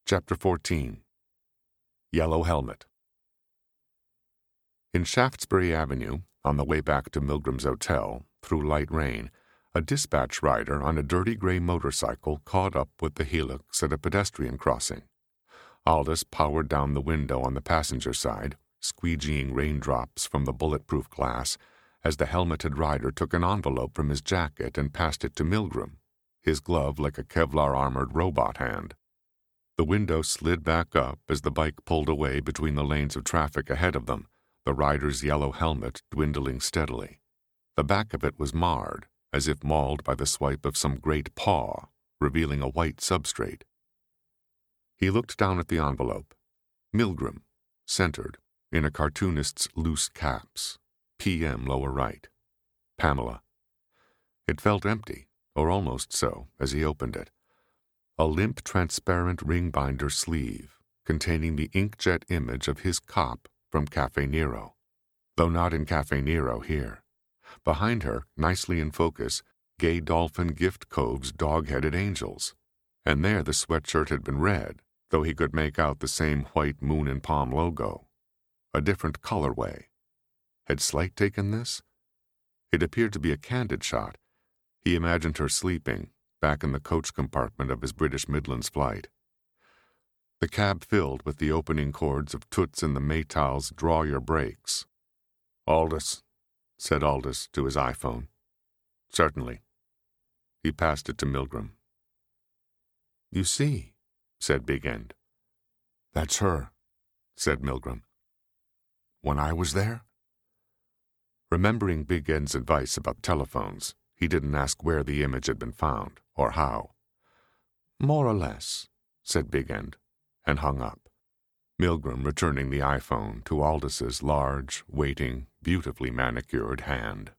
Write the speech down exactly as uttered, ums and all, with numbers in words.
Chapter fourteen. Yellow Helmet. In Shaftesbury Avenue, on the way back to Milgram's hotel, through light rain, a dispatch rider on a dirty gray motorcycle caught up with the helix at a pedestrian crossing. Aldous powered down the window on the passenger side, squeegeeing raindrops from the bulletproof glass, as the helmeted rider took an envelope from his jacket and passed it to Milgram, his glove like a Kevlar-armored robot hand. The window slid back up as the bike pulled away between the lanes of traffic ahead of them, the rider's yellow helmet dwindling steadily. The back of it was marred, as if mauled by the swipe of some great paw, revealing a white substrate. He looked down at the envelope. Milgram, centered, in a cartoonist's loose caps. P M lower right. Pamela. It felt empty, or almost so, as he opened it. A limp, transparent ring-binder sleeve, containing the inkjet image of his cop from Cafe Nero, though not in Cafe Nero here. Behind her, nicely in focus, Gay Dolphin Gift Cove's dog-headed angels. And there the sweatshirt had been red, though he could make out the same white moon and palm logo. A different colorway. Had Slight taken this? It appeared to be a candid shot. He imagined her sleeping, back in the coach compartment of his British Midlands flight. The cab filled with the opening chords of Toots and the Maytals' Draw Your Brakes. "Aldous," said Aldous to his iPhone. "Certainly." He passed it to Milgram. "You see," said Big End. "That's her," said Milgram. "When I was there?" Remembering Big End's advice about telephones, he didn't ask where the image had been found, or how. "More or less," said Big End, and hung up. Milgram returning the iPhone to Aldous' large, waiting, beautifully manicured hand.